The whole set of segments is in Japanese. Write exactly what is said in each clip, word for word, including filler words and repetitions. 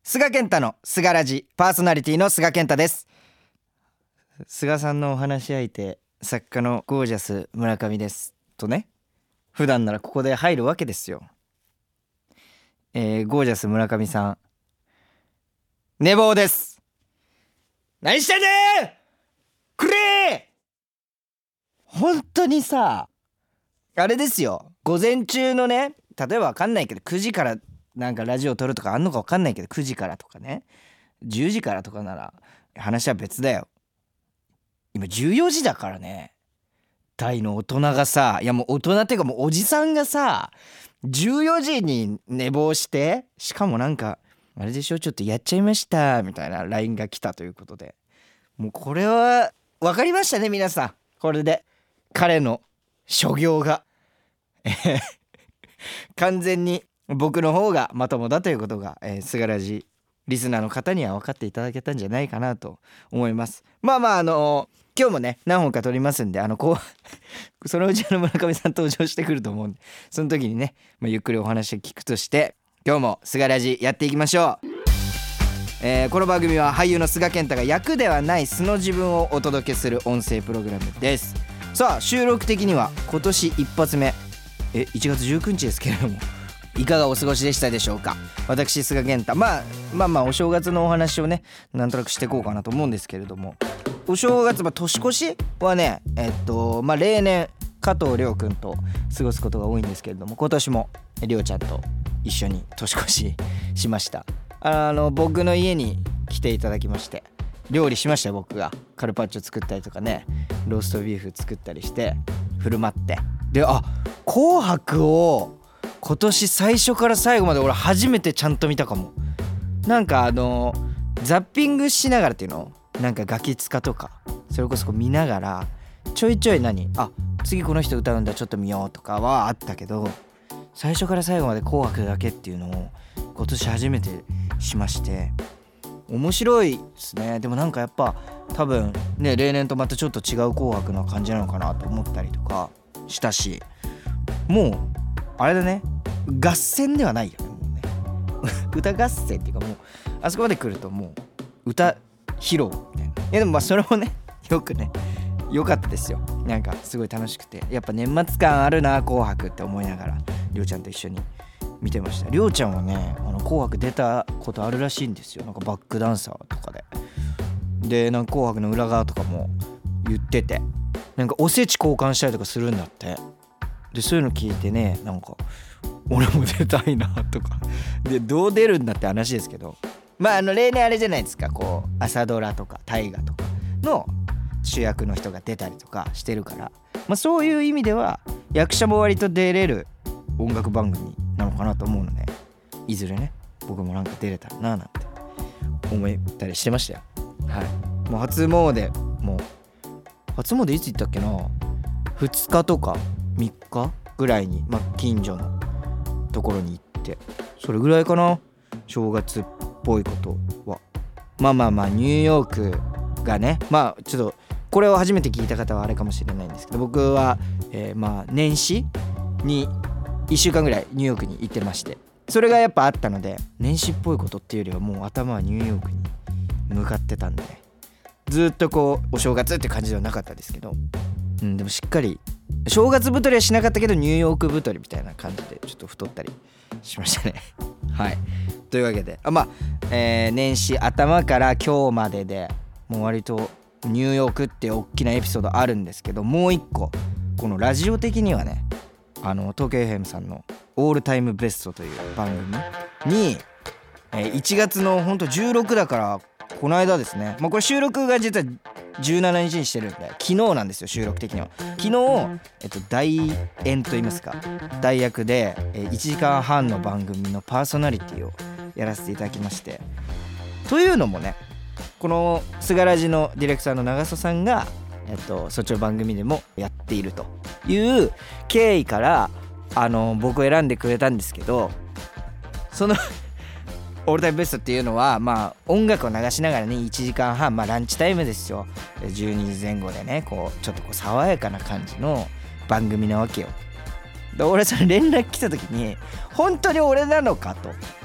菅健太の菅ラジ、パーソナリティの菅健太です。菅さんのお話し相手、作家のゴージャス村上ですとね、普段ならここで入るわけですよ。えー、ゴージャス村上さん、寝坊です。何してんねんくれー。本当にさ、あれですよ、午前中のね、例えばわかんないけどくじからなんかラジオ撮るとかあんのかわかんないけど、くじからとかね、じゅうじからとかなら話は別だよ。今じゅうよじだからね。大の大人がさ、いやもう大人っていうかもうおじさんがさ、じゅうよじに寝坊して、しかもなんかあれでしょ、ちょっとやっちゃいましたみたいな ライン が来たということで、もうこれは分かりましたね皆さん。これで彼の所業が完全に僕の方がまともだということが、えー、菅ラジリスナーの方には分かっていただけたんじゃないかなと思います。まあまああのー、今日もね何本か撮りますんで、あのこうそのうちの村上さん登場してくると思うんで、その時にね、まあ、ゆっくりお話を聞くとして今日も菅ラジやっていきましょう。えー、この番組は俳優の菅健太が役ではない素の自分をお届けする音声プログラムです。さあ収録的には今年一発目えいちがつじゅうくにちですけれども、いかがお過ごしでしたでしょうか。私菅健太、まあまあまあお正月のお話をねなんとなくしていこうかなと思うんですけれども、お正月、まあ、年越しはねえっとまあ例年加藤亮君と過ごすことが多いんですけれども、今年も亮ちゃんと一緒に年越ししました。あの僕の家に来ていただきまして料理しましたよ。僕がカルパッチョ作ったりとかね、ローストビーフ作ったりして振る舞って、であ紅白を今年最初から最後まで俺初めてちゃんと見たかも。なんかあのザッピングしながらっていうの、なんかガキ使とかそれこそこう見ながらちょいちょい何あ次この人歌うんだちょっと見ようとかはあったけど、最初から最後まで紅白だけっていうのを今年初めてしまして、面白いですね。でもなんかやっぱ多分ね例年とまたちょっと違う紅白な感じなのかなと思ったりとかしたし、もうあれだね、合戦ではないよね、もうね歌合戦っていうかもうあそこまで来るともう歌披露みたいな。いやでもまあそれもねよくね良かったですよ。なんかすごい楽しくて、やっぱ年末感あるな紅白って思いながらりょうちゃんと一緒に見てました。りょうちゃんはねあの紅白出たことあるらしいんですよ。なんかバックダンサーとかででなんか紅白の裏側とかも言ってて、なんかおせち交換したりとかするんだって。でそういうの聞いてね、なんか俺も出たいなとかでどう出るんだって話ですけど、まああの例年あれじゃないですか、こう朝ドラとか大河とかの主役の人が出たりとかしてるから、まあそういう意味では役者も割と出れる音楽番組なのかなと思うので、いずれね僕もなんか出れたらななんて思ったりしてましたよ。はい。もう初詣もう初詣いつ行ったっけな、ふつかとかみっかぐらいに、まあ、近所のところに行って、それぐらいかな正月っぽいことは。まあまあまあニューヨークがね、まあちょっとこれを初めて聞いた方はあれかもしれないんですけど、僕は、えー、まあ年始にいっしゅうかんぐらいニューヨークに行ってまして、それがやっぱあったので年始っぽいことっていうよりはもう頭はニューヨークに向かってたんで、ずっとこうお正月って感じではなかったですけど、うん、でもしっかり正月太りはしなかったけどニューヨーク太りみたいな感じでちょっと太ったりしましたねはい。というわけであまあ、えー、年始頭から今日まででもう割とニューヨークって大きなエピソードあるんですけど、もう一個このラジオ的にはね、あの東京 エフエム さんのオールタイムベストという番組に、えー、いちがつのほんとじゅうろくだからこの間ですね、まあ、これ収録が実はじゅうしちにちにしてるんで昨日なんですよ。収録的には昨日、えっと、代演といいますか代役で、えー、いちじかんはんの番組のパーソナリティをやらせていただきまして、というのもねこの菅ラジのディレクターの長曽さんが、えっと、そっちの番組でもやっているという経緯からあの僕を選んでくれたんですけど、そのオールタイムベストっていうのはまあ音楽を流しながらねいちじかんはん、まあランチタイムですよ、じゅうにじぜん後でねこうちょっとこう爽やかな感じの番組なわけよ。で俺それ連絡来た時に本当に俺なのかと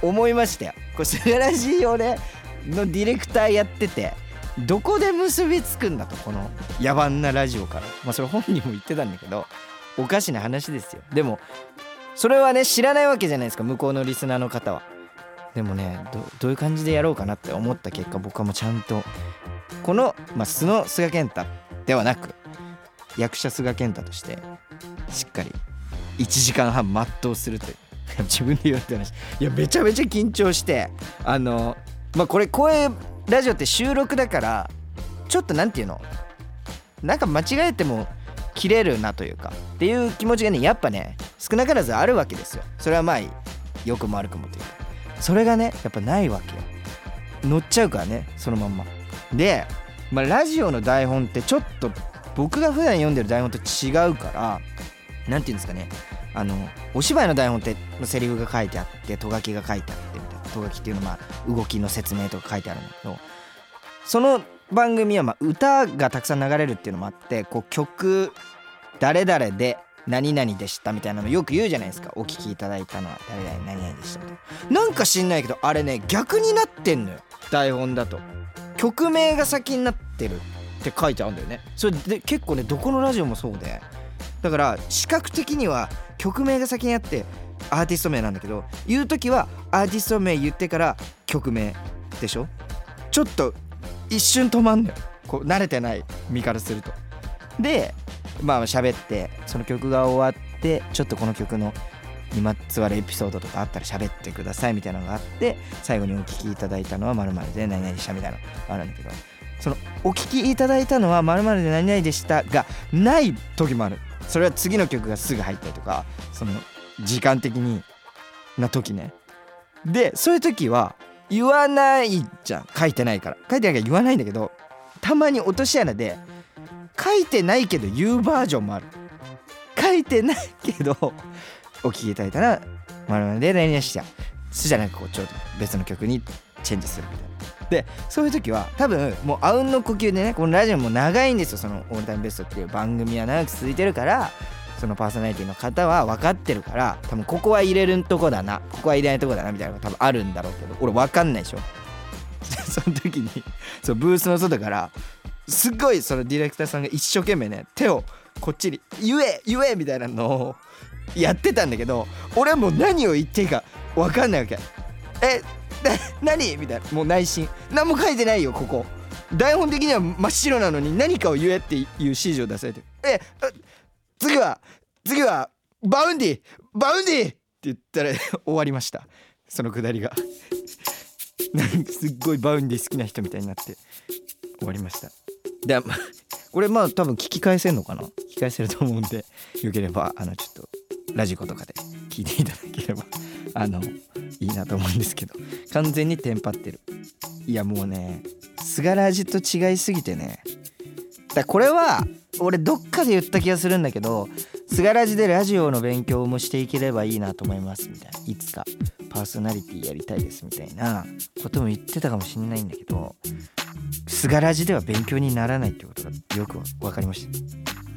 思いましたよ。これスガラジオねのディレクターやっててどこで結びつくんだと、この野蛮なラジオから。まあそれ本人も言ってたんだけどおかしな話ですよ。でもそれはね知らないわけじゃないですか、向こうのリスナーの方は。でもね ど, どういう感じでやろうかなって思った結果、僕はもうちゃんとこの、まあ、素の菅健太ではなく役者菅健太としてしっかりいちじかんはん全うするという。自分で言われて話、いやめちゃめちゃ緊張して、あのまあこれ声ラジオって収録だからちょっとなんていうの、なんか間違えても切れるなというかっていう気持ちがねやっぱね少なからずあるわけですよ。それはまあ良くも悪くもというか、それがねやっぱないわけよ。乗っちゃうからねそのまんまで、まあ、ラジオの台本ってちょっと僕が普段読んでる台本と違うから、なんていうんですかね、あのお芝居の台本ってセリフが書いてあってト書きが書いてあってみたいな、ト書きっていうのはまあ動きの説明とか書いてあるんだけど、その番組はまあ歌がたくさん流れるっていうのもあって、こう曲誰々で何々でしたみたいなのよく言うじゃないですか。お聞きいただいたのは誰々何々でしたみたいな。なんか知んないけどあれね逆になってんのよ台本だと。曲名が先になってるって書いてあるんだよね。それで結構ねどこのラジオもそうで、だから視覚的には曲名が先にあってアーティスト名なんだけど、言う時はアーティスト名言ってから曲名でしょ。ちょっと一瞬止まんのよ、こう慣れてない身からすると。でまあ喋ってその曲が終わってちょっとこの曲のにまつわるエピソードとかあったら喋ってくださいみたいなのがあって、最後にお聞きいただいたのは〇〇で何々でしたみたいなのがあるんだけど、そのお聞きいただいたのは〇〇で何々でしたがない時もある。それは次の曲がすぐ入ったりとか、その時間的にな時ね。でそういう時は言わないじゃん、書いてないから書いてないから言わないんだけど、たまに落とし穴で書いてないけど言うバージョンもある。書いてないけどお聞きいただいたら〇〇で何々したそじゃなくこうちょっと別の曲にチェンジするみたいな。でそういう時は多分もうあうんの呼吸でね、このラジオも長いんですよ。そのオールタイムベストっていう番組は長く続いてるから、そのパーソナリティの方は分かってるから、多分ここは入れるとこだな、ここは入れないとこだなみたいなのが多分あるんだろうけど、俺分かんないでしょその時にそうブースの外からすっごいそのディレクターさんが一生懸命ね手をこっちに言え言えみたいなのをやってたんだけど、俺はもう何を言っていいか分かんないわけ。え何みたいな、もう内心何も書いてないよ、ここ台本的には真っ白なのに何かを言えっていう指示を出されて、え次は次はバウンディバウンディって言ったら終わりました、そのくだりがなんかすっごいバウンディ好きな人みたいになって終わりました。でこれまあ多分聞き返せるのかな、聞き返せると思うんで、よければあのちょっとラジコとかで聞いていただければあのいいなと思うんですけど、完全にテンパってる。いやもうねスガラジと違いすぎてね、だこれは俺どっかで言った気がするんだけど、スガラジでラジオの勉強もしていければいいなと思いますみたいな、いつかパーソナリティやりたいですみたいなことも言ってたかもしれないんだけど、スガラジでは勉強にならないってことがよく分かりました。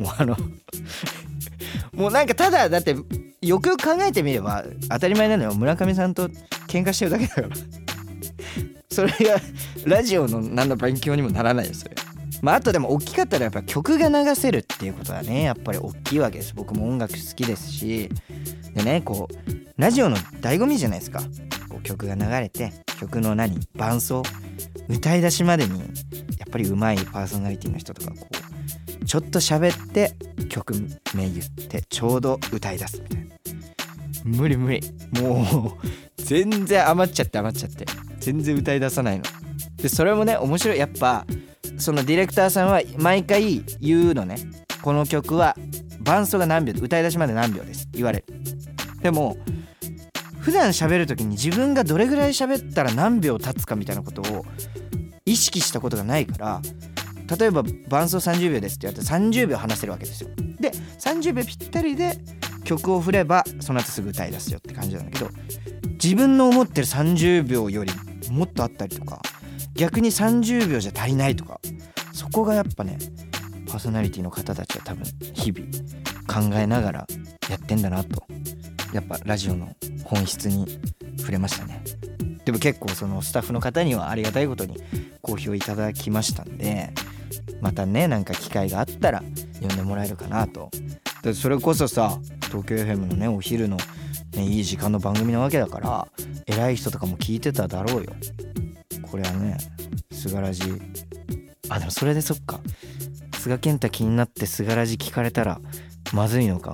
もうあのもうなんかただだってよくよく考えてみれば当たり前なのよ、村上さんと喧嘩してるだけだからそれがラジオの何の勉強にもならないよそれ。まああとでも大きかったらやっぱ曲が流せるっていうことはねやっぱり大きいわけです。僕も音楽好きですし、でねこうラジオの醍醐味じゃないですか。こう曲が流れて曲の何伴奏歌い出しまでにやっぱり上手いパーソナリティの人とかこうちょっと喋って曲名言ってちょうど歌い出すみたいな、無理無理もう全然余っちゃって余っちゃって全然歌い出さないので、それもね面白い。やっぱそのディレクターさんは毎回言うのね、この曲は伴奏が何秒で歌い出しまで何秒です言われる。でも普段喋る時に自分がどれぐらい喋ったら何秒経つかみたいなことを意識したことがないから、例えば伴奏さんじゅうびょうですって言われてさんじゅうびょう話せるわけですよ。でさんじゅうびょうぴったりで曲を振ればその後すぐ歌い出すよって感じなんだけど、自分の思ってるさんじゅうびょうよりもっとあったりとか、逆にさんじゅうびょうじゃ足りないとか、そこがやっぱねパーソナリティの方たちは多分日々考えながらやってんだなと、やっぱラジオの本質に触れましたね。でも結構そのスタッフの方にはありがたいことに好評いただきましたんで、またねなんか機会があったら呼んでもらえるかなと。でそれこそさ東京 エフエム のねお昼の、ね、いい時間の番組なわけだから偉い人とかも聞いてただろうよ。これはねすがらじ、あでもそれでそっか菅健太気になってすがらじ聞かれたらまずいのか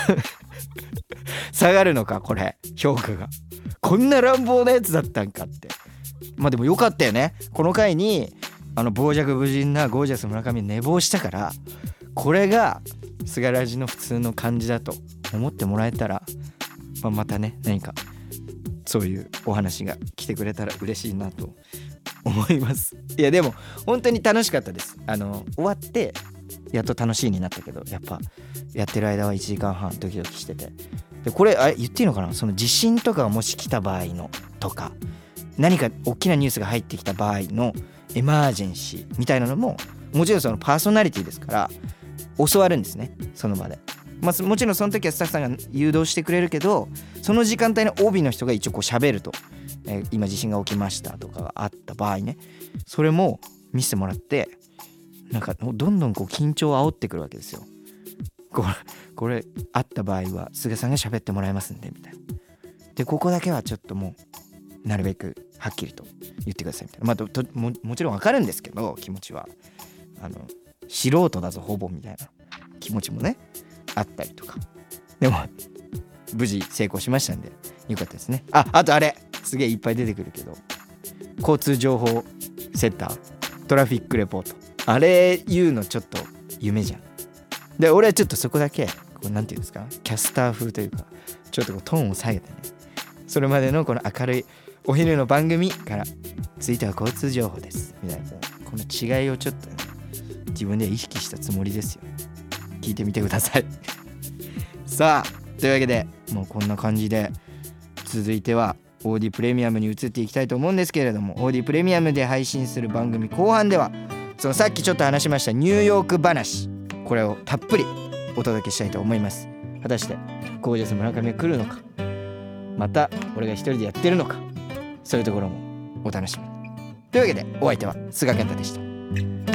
下がるのかこれ評価が。こんな乱暴なやつだったんかって。まあでもよかったよね。この回にあの傍若無人なゴージャス村上寝坊したから、これがすがらじの普通の感じだと思ってもらえたら、まあ、またね何かそういうお話が来てくれたら嬉しいなと思います。いやでも本当に楽しかったです。あの終わってやっと楽しいになったけど、やっぱやってる間はいちじかんはんドキドキしてて、でこれあれ言っていいのかな、その地震とかがもし来た場合のとか何か大きなニュースが入ってきた場合のエマージェンシーみたいなのももちろんそのパーソナリティですから教わるんですね、その場で。まあ、もちろんその時はスタッフさんが誘導してくれるけど、その時間帯の オービー の人が一応こう喋ると、えー、今地震が起きましたとかがあった場合ね、それも見せてもらって、なんかどんどんこう緊張を煽ってくるわけですよ。これこれあった場合は菅さんが喋ってもらえますんでみたいな。でここだけはちょっともうなるべくはっきりと言ってくださいみたいな。まあとと も, もちろんわかるんですけど、気持ちはあの素人だぞほぼみたいな気持ちもねあったりとか。でも無事成功しましたんでよかったですね。ああとあれすげえいっぱい出てくるけど、交通情報セッタートラフィックレポート、あれ言うのちょっと夢じゃん。で俺はちょっとそこだけこうなんていうんですか、キャスター風というかちょっとこうトーンを下げてね、それまでのこの明るいお昼の番組から続いては交通情報ですみたいな、この違いをちょっと、ね、自分で意識したつもりですよ。聞いてみてくださいさあというわけでもうこんな感じで続いてはオーディプレミアムに移っていきたいと思うんですけれども、オーディプレミアムで配信する番組後半ではそのさっきちょっと話しましたニューヨーク話、これをたっぷりお届けしたいと思います。果たしてゴージャス村上が来るのか、また俺が一人でやってるのか、そういうところもお楽しみに。というわけでお相手は菅健太でした。